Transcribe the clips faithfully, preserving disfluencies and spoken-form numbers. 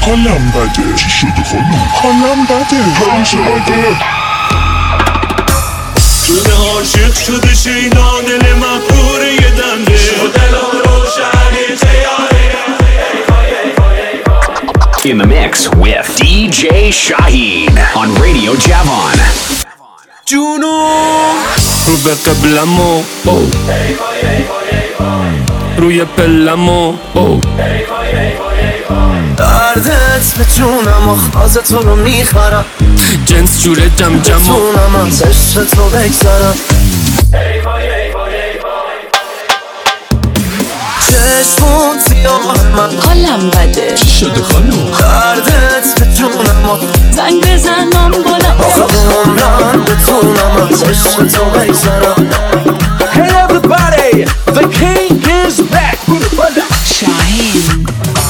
حالم بده. چی شده خانم؟ حالم بده. حالم بده. جونه عاشق شده شیدا دل من پوره یه دنده دلم روشنی تیاره. In the mix with دی جی Shaheen on Radio Javon. جونو رو به قبلمو روی پلمو دردت به جونم و خواز تو رو میخرم جنس جوره جم جمو بتونم از عشق تو بگذرم چشمون سیاه من حالم بده. چی شده خانم؟ دردت به جونم و زنگ بزنم بالا آخه عمرم بتونم از عشق تو بگذرم. Hey everybody, the king is back. Shaheen.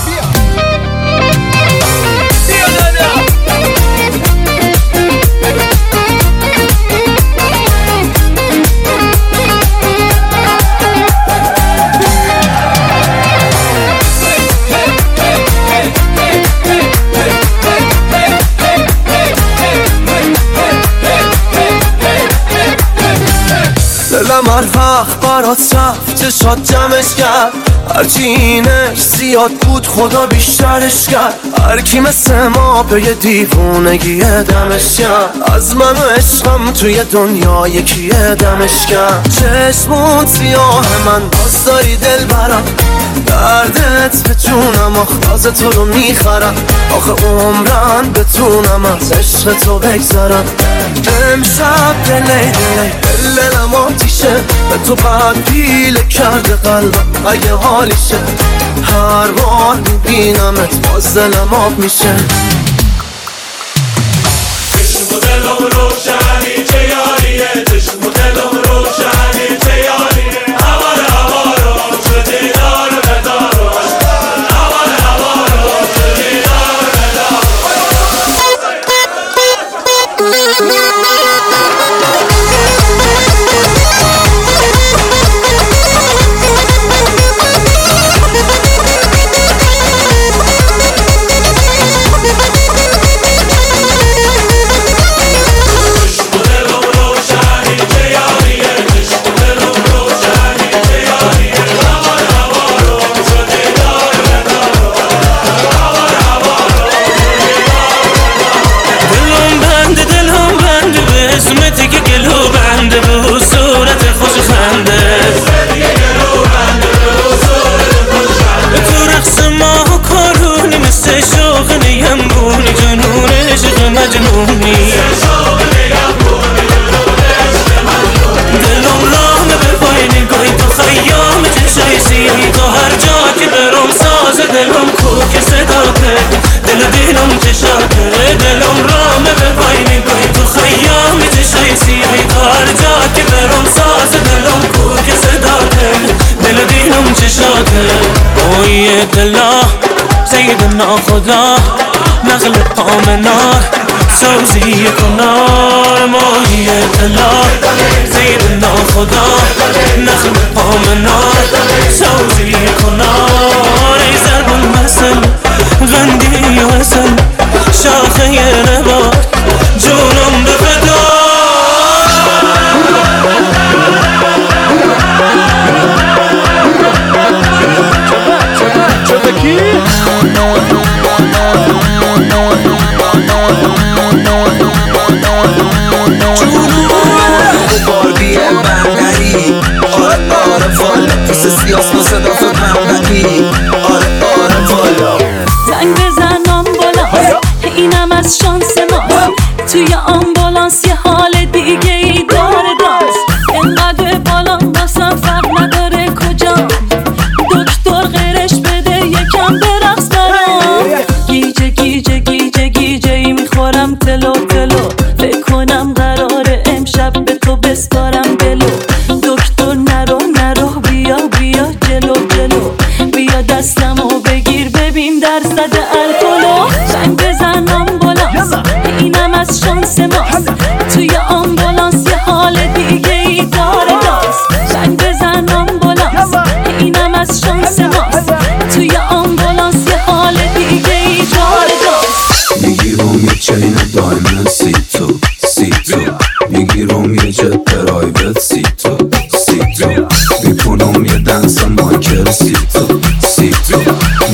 دلم هر وقت برات رفت چشات جمعش کرد هرچی اینش زیاد بود خدا بیشترش کرد. هر کی مثل ما به یه دیوونگی دمش کرد از من و عشقم توی دنیا یکی دمش کرد. چشمون سیاه من باز داری دل برم دردت به جونم و خواز تو رو میخرم آخه عمرم بتونم از عشق تو بگذرم. امشب دلی دلی دلم آتیشه به تو بعد پیله کرده قلبم اگه حالیشه هر بار میبینمت باز دلم آب میشه. چشم و دلم روشنی چه یاریه چشم و دلم روشنی چه یاریه هوا رو هوا رو شده دار بدارو هوا رو هوا رو شده دار سیدنا خدا نقل پامنا سوزی کنار ماهی دلا سیدنا خدا نقل پامنا سوزی کنار ای زربون مثل غندی و حسن شاخه نبات جونم به فدا. باربی بندری آره آره والا پیس سیاس ما صدا بندری آره آره والا زنگ بزنم بالا اینم از شانس ماست توی آمبولانس یه حال دیگه ای داره داست اینقدر بالا باسم فرق نداره کجا دکتر غیرش بده یکم برقص برام گیجه گیجه گیجه گیجه ای میخورم تلو تلو فکر کنم قراره امشب به تو بسپارم دلو دکتر نرو نرو بیا بیا جلو جلو بیا دست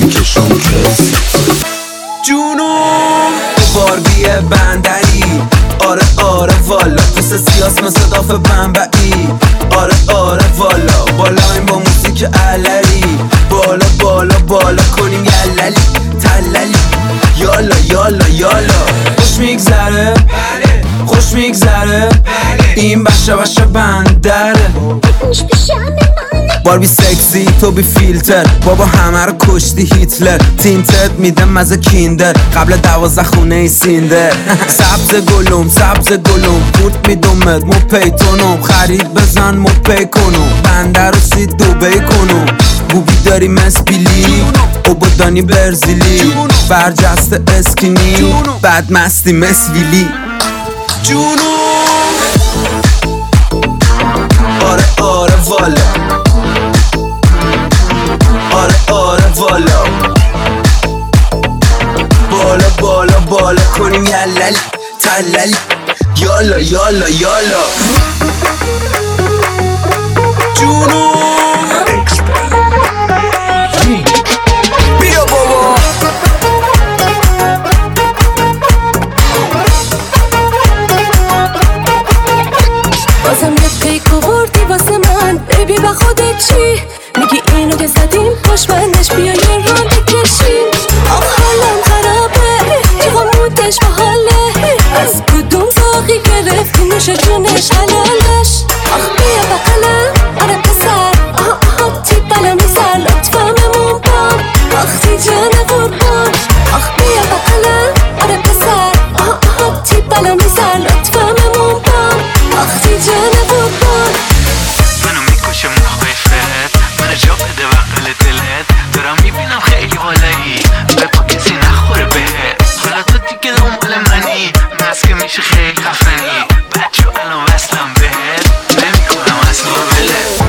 میکشم کسی جونم باربی بندری آره آره والا مثل سیاس مثل داف بنبعی آره آره والا بالایم با موسیقی علری بالا بالا بالا کنیم یللی تللی یالا یالا یالا خوش میگذره خوش میگذره این بشه بشه بندره باربی سکسی تو بی فیلتر بابا همه رو کشتی هیتلر تینتد میده مزه کیندر قبل دوازده خونه ای سیندر سبز گلوم سبز گلوم کورت میدومد مو پیتونم خرید بزن مو پی کنم بندر رو سید دوبی کنم بوبی داری مسبیلی او بودانی برزیلی برجسته اسکینی بعد مستی مسویلی جونم آره آره والا آره آره والا بالا بالا بالا کنیم یللی تللی یالا یالا یالا جونو بیا بابا بازم یه پیک آوردی واسه من بیبی با خودت چی؟ میگی اینو که زدیم پشمندش بیا یه ران بکشیم آخ حالم خرابه چقا مودش با حاله از کدوم زاقی گرفتی نوش جونش حلالش آخ بیا بقلم آره پسر آها آها تی بلا میسر لطفا ممون بام آخ تی جان قربان آخ بیا بقلم آره پسر آها آها تی بلا میسر لطفا ممون بام آخ تی جان قربان منو میکشه مخیفت منو جا بده وقل دلت دارم میبینم خیلی بالایی به پا کسی نخوره بهت حالا تو دیگه دنبال منی مسکه میشه خیلی خفنی بچه الان وصلم بهت نمیکنم اصلا بلت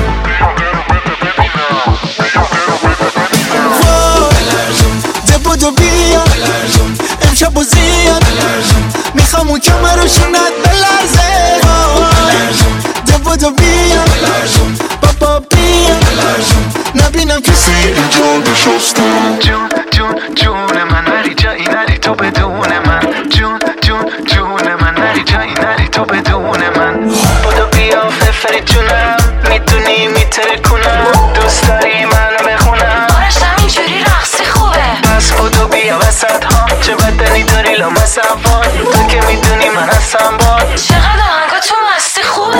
ده بودو بیا امشب و زیاد میخوام اون کمه رو شونت بلرزه ده بودو بیا بابا بیا نبینم کسی اینجا نشستم جون جون جون من نری جایی نری تو بدون من جون جون جون من نری جایی نری تو بدون من بودو بیا ففری جونم میدونی میتره کنم دوست داری منو بخونم آرشتم اینجوری رقصی خوبه پس بودو بیا وسط ها چه بدنی داری لامصب وای تو که میدونی من هستم باد چقدر آهنگا تو مستی خوبه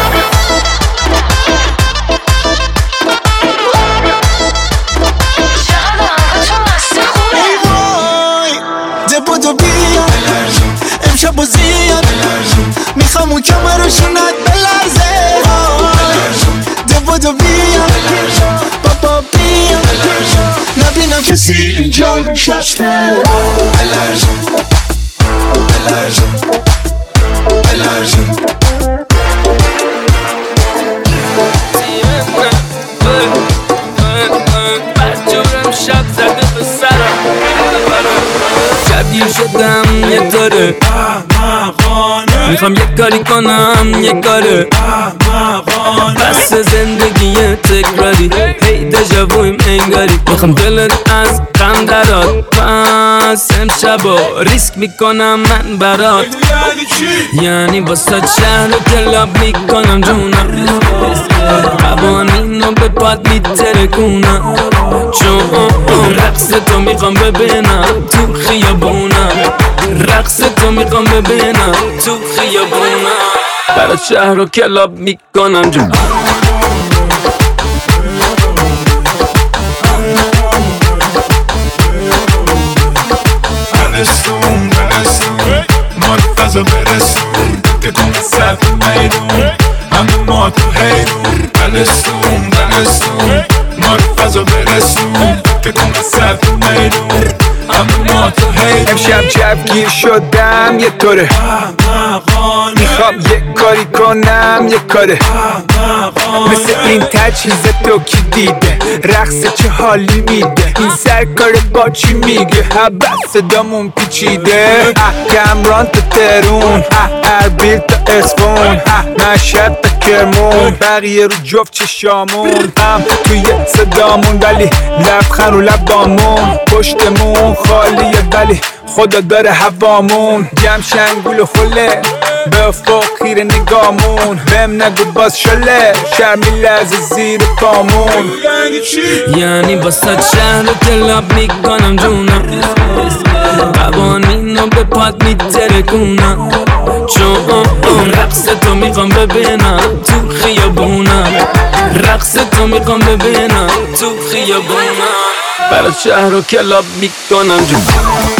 چقدر آهنگا تو مستی خوبه ده بودو بیا امشب و زیاد میخوام اون کمه رو شونت بلرزه ده بودو بیا بابا بیا نبینم کسی اینجا نشسته الرژن الرژن الرژن بچه‌ام شب زده به سرم شبیه شدم یه طوره میخوام یه کاری کنم یه کاره بس زندگی تکراری هی دژاوویم انگاری میخوام دلت از غم درات پس امشبا ریسک میکنم من برات یعنی واسه شهر و کلاب میکنم جونم قوانینو به پاد میترکونم چون رقص تو میخوام ببینم تو خیابونم رقص تو میخوام ببینم تو خیابونم برای شهر و کلاب میکنم جونم برسون برسون ما رو فضا برسون که تو مسد میدون همه ما تو حیرون برسون برسون ما رو فضا برسون که تو مسد میدون همه ما تو حیرون امشب جوگیر شدم یه طوره میخوام یه کاری کنم یه کاره مثل این تجهیز تو کی دیده رقص چه حالی میده این سرکار با چی میگه حبس صدامون پیچیده کمران تا ترون اربیل تا اسفون مشهد تا کرمون بقیه رو جفت چشامون هم توی صدامون ولی لبخند رو لبامون پشتمون خالیه ولی خدا داره هوامون جمع شنگول و خله به افق خیره نگامون بهم نگو باز شله شرمی لحظه زیر پامون یعنی واسه شهر رو کلاب میکنم جونم قوانین رو به پاد میترکونم چون رقص تو میخوام ببینم تو خیابونم رقص تو میخوام ببینم تو خیابونم برای شهر رو کلاب میکنم جونم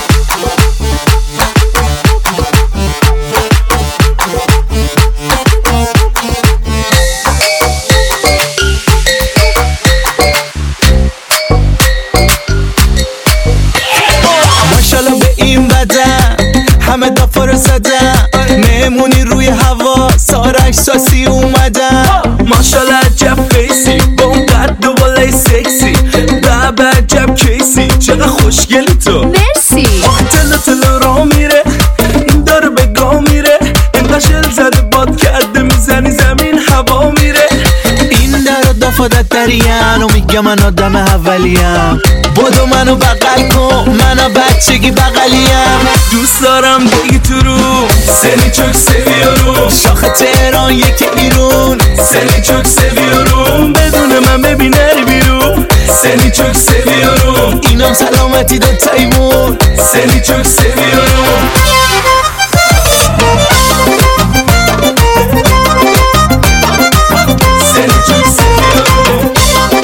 همه دافا رو زدن مهمونی روی هوا سارک ساسی اومدن ماشالله عجب فیسی با اون قد و بالای سکسی بابا عجب کیسی چقدر خوشگلی تو مرسی آخه تلو تلو را میره این داره به گاه میره اینقدر شل زده باد کرده میزنی زمین هوا میره این در و دافادت دریم و میگه من آدم اولیم بودو منو بغل کن منو بچگی بغلیم دوست دارم بگی تو رو سنی چوک سویارو شاخ تهران یکی ایرون سنی چوک سویارو بدون من ببین نری بیرون سنی چوک سویارو اینم سلامتی دو تایمون سنی چوک سویارو سنی چوک سویارو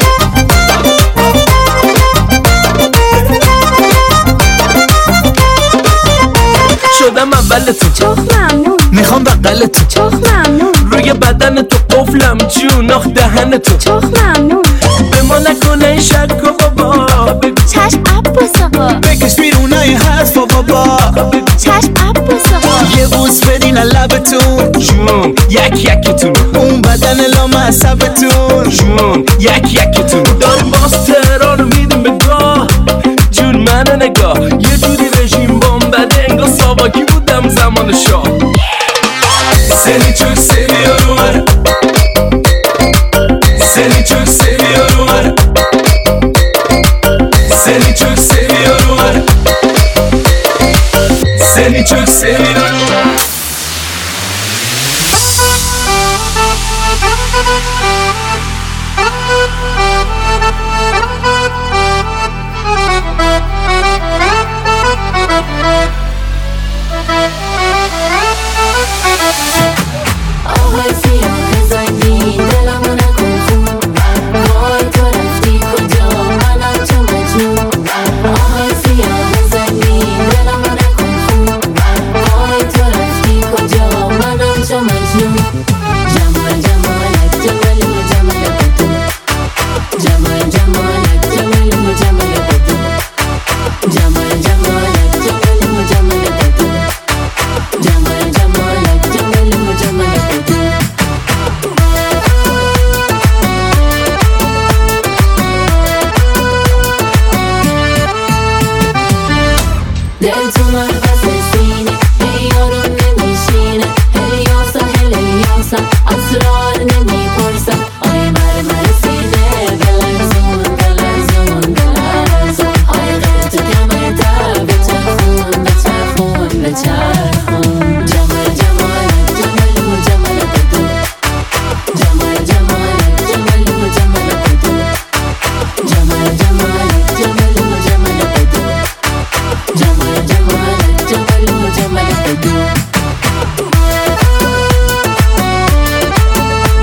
شدم اول تو چخ ممنون میخوام بغل تو چخ ممنون روی بدن تو قفلم جون آخ دهن تو چخ ممنون به ما نکنه این شک و بابا بگو چشم عباس آقا بکش بیرونای حرفا بابا چشم عباس آقا یه بوس بدین لبتون جون یک یکتون اون بدن لامصبتون جون یک یکتون داریم باز تهران رو میدیم به گاه جون منو نگاه یه جوری رژیم بام بده انگاه ساواکی بودم زمان شاه سنی چوک سویارو سنی چوک سویارو سنی چوک سویارو سنی چوک سویارو آهای سیاه زنگی دلمو نکن خون وای تو رفتی کجا منم چه مجنون آهای سیاه زنگی دلمو نکن خون وای تو رفتی کجا منم چه مجنون جمال جمالت جمالی و جمالت تو جمال جمالت جمالی و جمالت تو جمال جمالت جمالی و جمالت تو جمال جمالت جمالی و جمالت تو دل تو من بس سینه هی یارو نمیشینه هی یاسا هی یاسا اسرار نمیپرسم آی مر مرسیده دلرزون دلرزون دلرزون آی غیر تو کمر تا به چرخون به چرخون به چرخون جمال جمالت جمالی و جمالت تو جمال جمالت جمالی و جمالت تو جمال جمالت جمالی و جمالت تو جمال جمالت جمالی و جمالت تو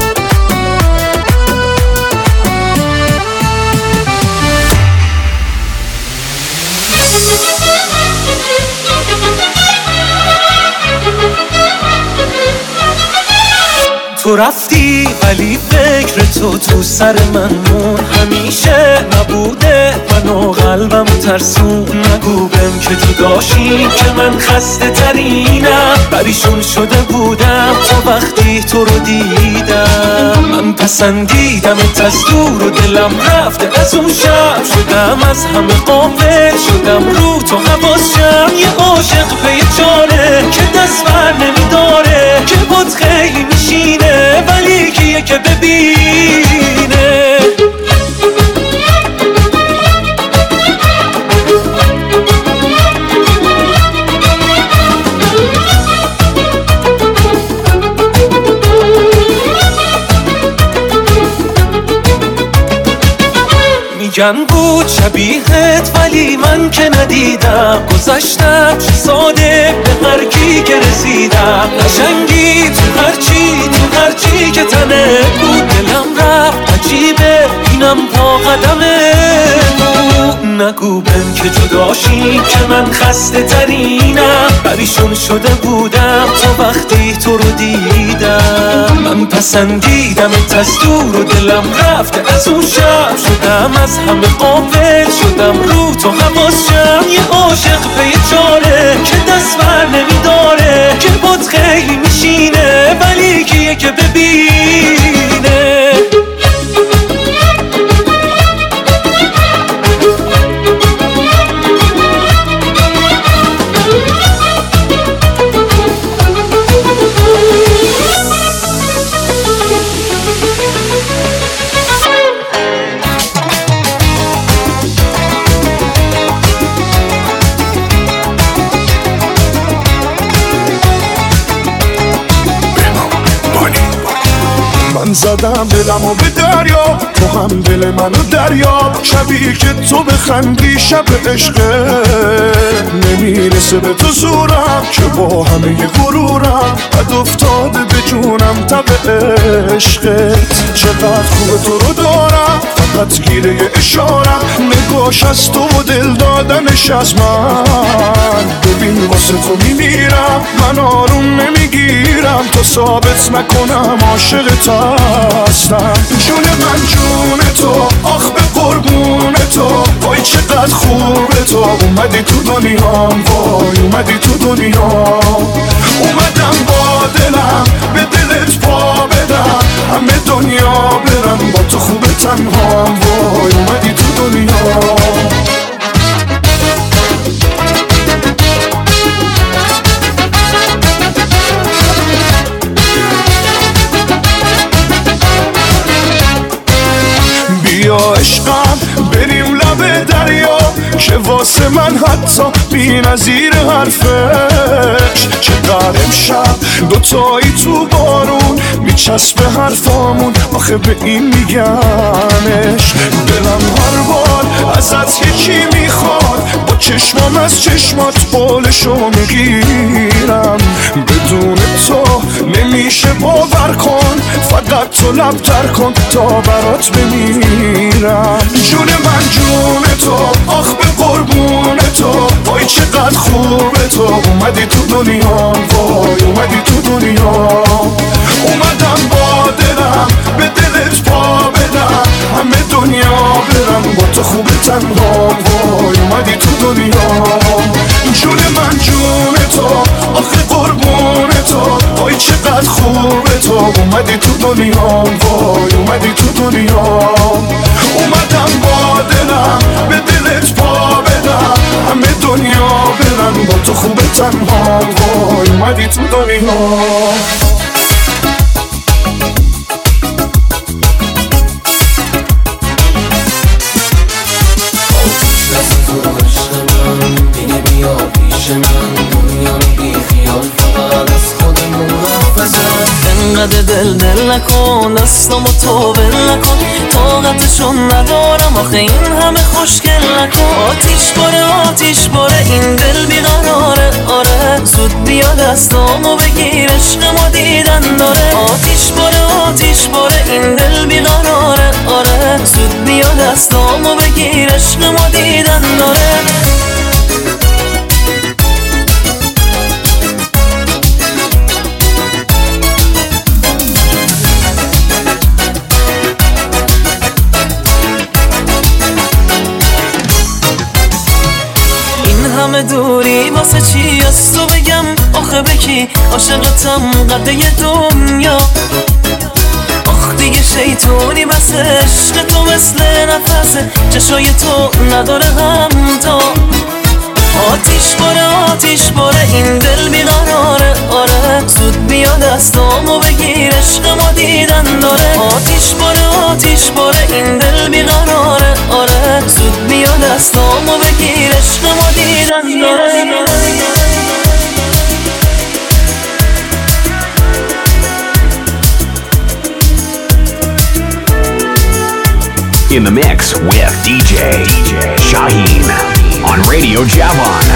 تو رفتی ولی فکر تو تو سر من مون، همیشه نبوده منو قلبم ترسون. نگو بهم که تو داشتی که من خسته ترینم، پریشون شده بودم تا وقتی تو رو دیدم. من پسندیدمت از دور و دلم رفته از اون شب، شدم از همه غافل، شدم رو تو حواسم. یه عاشق پی جانه که دست بر نمیداره، که بود خیلی میشینه ولی کیه که ببینه. میگن بود شبیهت ولی من که ندیدم، گذشتم چه ساده به هر کی که رسیدم. قشنگی تو هرچی تو هرچی که تنه بود، دلم رفت عجیبه اینم پا قدمه بود. نگو بهم که جداشی که من خسته ترینم، پریشون شده بودم تا وقتی تو رو دیدم. من پسندیدمت از دور و دلم رفته از اون شب، شدم از همه غافل، شدم رو تو حواسم. یه عاشق پی جانه که دست بر نمیداره، که بود خیلی میشینه ولی کیه که ببینه. من زدم دلمو به دریا، تو هم دل منو دریا. شبیه که تو بخندی شب عشقه، نمیرسه به تو زورم که با همه غرورم بد افتاده به جونم تب عشقت. چقدر خوب تو رو دارم، فقط گیره اشارم، نگاش از تو و دل دادنش از من. ببین واسه تو میمیرم، من آروم نمیگیرم تا ثابت نکنم عاشقتم هستم. جون من جون تو، آخ به قربون تو، وای چقدر خوبه تو. اومدی تو دنیام، وای اومدی تو دنیام. اومدم با دلم به دلت پا بدم، همه دنیا برم با تو خوبه تنهام. وای اومدی تو دنیام. بیا عشقم بریم لب دریا، که واسه من حتی بی نظیر حرفش. چقدر امشب دوتایی تو بارون میچسبه حرفامون، آخه به این میگمش. دلم هر بار ازت یکی میخواد، با چشمام از چشمات بالشو میگیرم. بدون تو نمیشه باور کن، فقط تو لب تر کن تا برات بمیرم. جون من جون تو، آخ به قربون تو، وای چقدر خوبه تو. اومدی تو دنیا، وای اومدی تو دنیا. اومدم با دلم به دلت پا بدم، همه دنیا برم با تو خوبه تنها. وای اومدی تو دنیا. جون من جون تو، آخه قربون تو، وای چقدر خوبه تو. اومدی تو دنیا، وای اومدی تو دنیا. اومدم با دلم به دلت پا بدم، همه دنیا برم با تو خوبه تنها. وای اومدی تو دنیا. انقدر دل دل نکن، دستامو تو بل نکن، طاقتشون ندارم آخه این همه خوشگل نکن. آتیش باره آتیش باره این دل بیقراره، آره زود بیا دستامو بگیر عشقمو دیدن داره. آتیش باره آتیش باره این دل بیقراره، آره زود بیا دستامو بگیر عشقمو دیدن داره. همه دوری واسه چی از تو بگم آخه بکی عاشقتم قده دنیا آخ دیگه شیطونی بس عشق تو مثل نفسه چشای تو نداره همتا آتیش باره آتیش باره این دل بیقراره آره زود بیا دستامو بگیر عشق ما دیدن داره آتیش باره آتیش باره این دل بیقراره آره زود بیا دستامو بگیر عشق ما دیدن داره In the mix with D J, D J Shaheen on Radio Javon.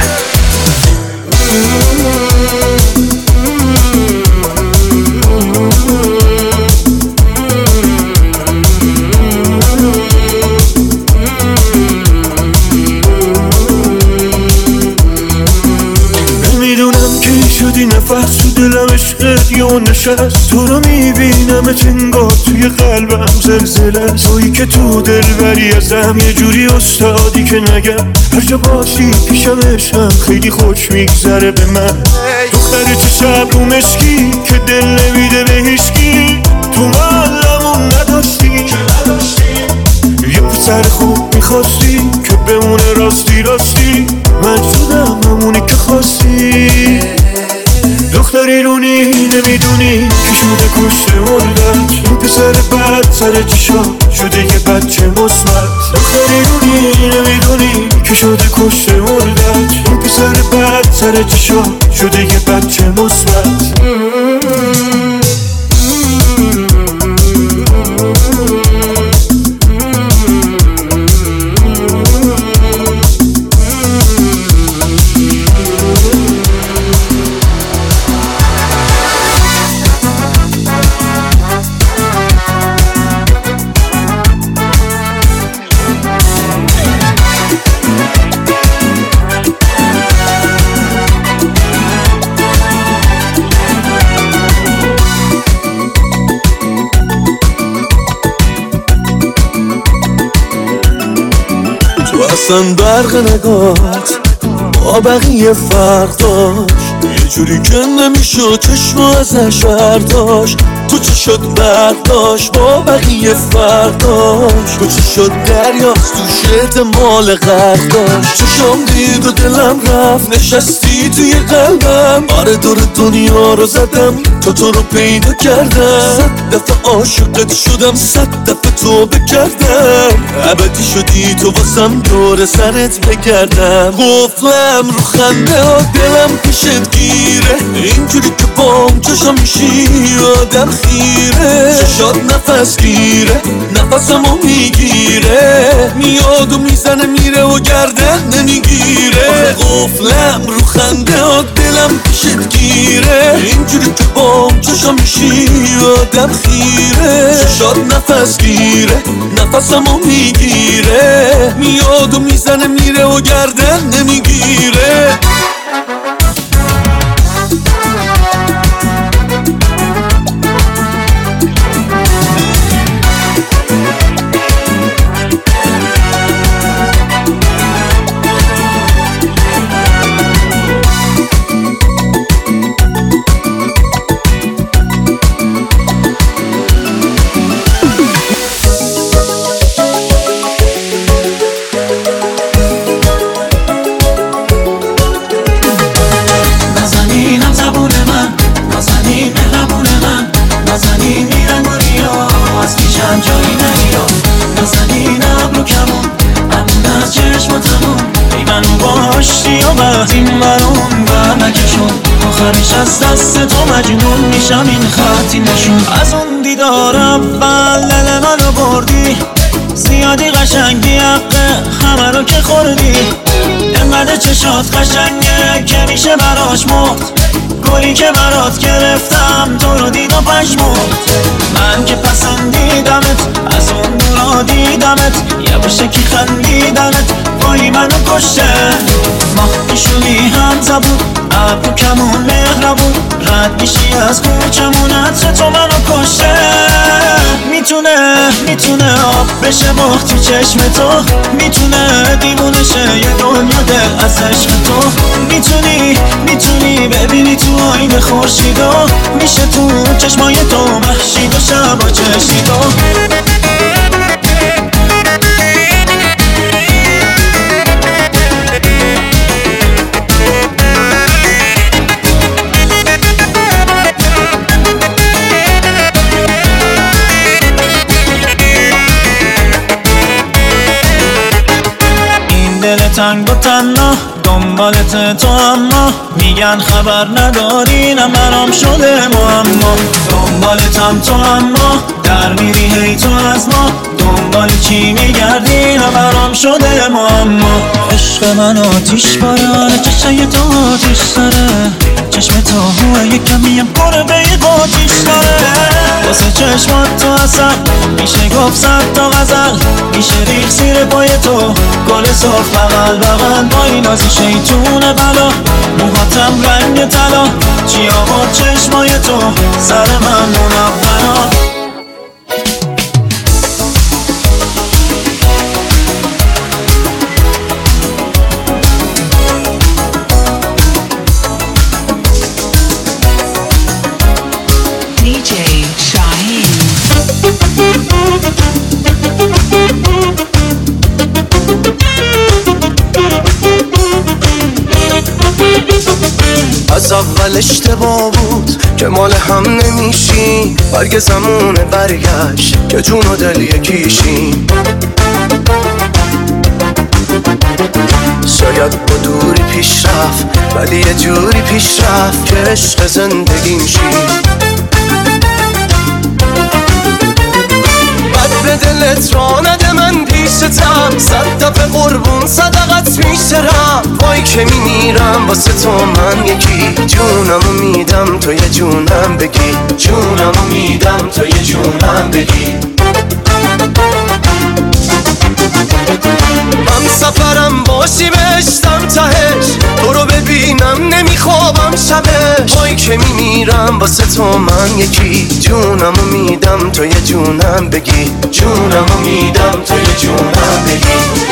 نمیدونم کی شدی نفس تو دلم عشقت یا نشست تو رو میبینم انگار توی قلبم زلزله تویی که تو دل بری ازم یه جوری استادی که نگم هر جا باشی پیشم عشقم خیلی خوش میگذره به من دختر چه شب رو مشکی که دل نمیده به هیچکی تو محلمون نداشتی یه پسر خوب میخواستی که بمونه راستی راستی من شدم همونی که خواستی دختری رونی نمیدونی که شده کشته مردت این پسر بد سر چشا شده یه بچه مثبت دختری رونی نمیدونی که شده کشته مردت این پسر بد سر چشا شده یه بچه مثبت اصلا برق نگات با بقیه فرق داشت یه جوری که نمیشد چشم ازش برداشت تو چه شد برق داشت با بقیه فرق داشت تو چه شد دریاست تو شد مال غرق داشت چشم دید و دلم رفت نشستی توی قلبم آره دور دنیا رو زدم تا تو رو پیدا کردم صد دفعه عاشقت شدم صد دفعه تو بکردم ابدی شدی تو واسم دور سرت بگردم قفلم رو خنده ها دلم پیشت گیره اینجوری که بام چشم میشی آدم خیره چشات نفس گیره نفسمو میگیره میاد و میزنه میره و گردن نمیگیره قفلم رو خنده ها دلم پیشت گیره اینجوری که بام چشم میشی آدم خیره چشات نفس گیره نفسمو میگیره میاد و میزنه میره و گردن نمیگیره آخرش از دست تو مجنون میشم این خطی نشون از اون دیدار اول دل منو بردی زیادی قشنگی حقه همه رو که خوردی انقدر چشات قشنگه که میشه براش مرد گلی که برات گرفتم تو رو دید و پشمرد من که پسندیدمت از اون دورا دیدمت یه باشه که خندیدمت وای منو کشته ماه میشونی هم زبون ابرو کمون مهربون رد میشی از کوچمون عطر تو منو کشته میتونه میتونه آب بشه وقتی چشم تو میتونه دیوونه شه یه دنیا دل از عشق تو میتونی میتونی ببینی تو آینه خورشیدو میشه تو چشمای تو محشید و شبا چشیدو تنگ و تنها دنبالت تو اما میگن خبر نداری نه برام شده معما دنبالتم تو اما در میری هی تو از ما دنبال چی میگردی نه برام شده معما عشق من آتیش باره چشای تو آتیش داره چشم تو هوه یک کمیم قربه قاتیش داره واسه چشمات تو اصل میشه گفت صد تا غزل میشه ریخ زیر پای تو گل صاف بغل بغل با این نازی شیطون بلا موهاتم رنگ طلا چی آورد چشمای تو سر من منورا از اول اشتباه بود که مال هم نمیشیم برگ زمونه برگشت که جون و دل یکیشیم شاید با دوری پیش رفت ولی یه جوری پیش رفت که عشق زندگیم شیم بد به دلت را نده من پیشتم صد دفعه قربون صدقت میشترم وای که میمیرم واسه تو من یکی جونمو میدم تو یه جونم بگی جونمو میدم تو یه جونم بگی هم سفرم باشی بهشتم تهش تو رو ببینم نمیخوابم شبش وای که میمیرم واسه تو من یکی جونمو میدم تو یه جونم بگی جونمو میدم تو یه جونم بگی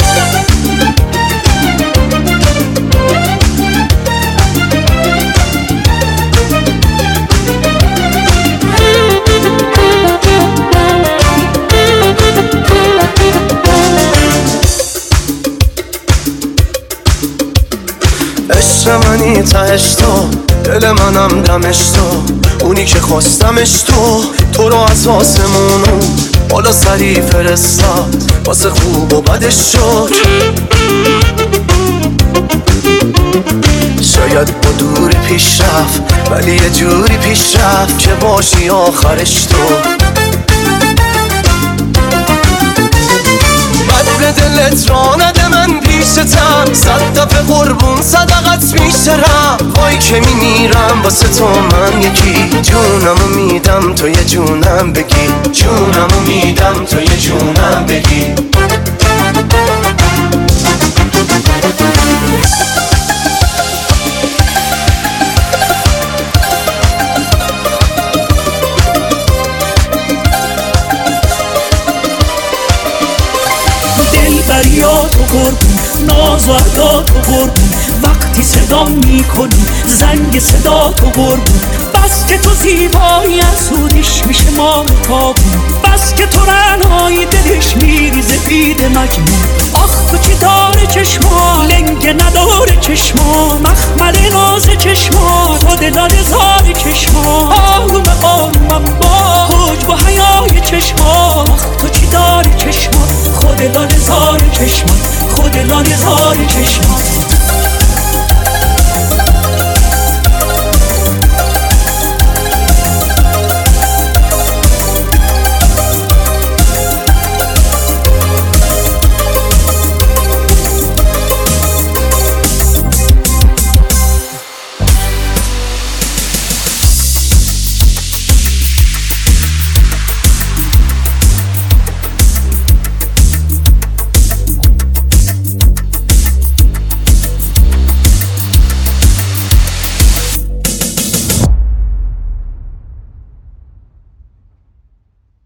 عشق منی تهش تو دل منم دمش تو اونی که خواستمش تو تو رو از آسمونو بالا سری فرستاد واسه خوب و بدش شد شاید با دوری پیش رفت ولی یه جوری پیش رفت که باشی آخرش تو بد به دلت را نده من پیشتم صد دفعه قربون صدقت میشترم وای که میمیرم واسه تو من یکی جونمو میدم تو یه جونم بگی جونمو میدم تو یه جونم بگی دلبریات و قربون ناز و عدات و قربون وقتی صدا میکنی زنگ صدا تو قربون بس که تو زیبایی از سودش میشه ما تابون بس که تو رنایی دلش میریزه بید مجنون آخ تو چی داره چشما لنگ نداره چشما مخمل ناز چشما تو دلال زار چشما آروم آرومم با حجب و حیای چشما آخ تو چی داره چشما خود لال زار چشما خود لال زار چشما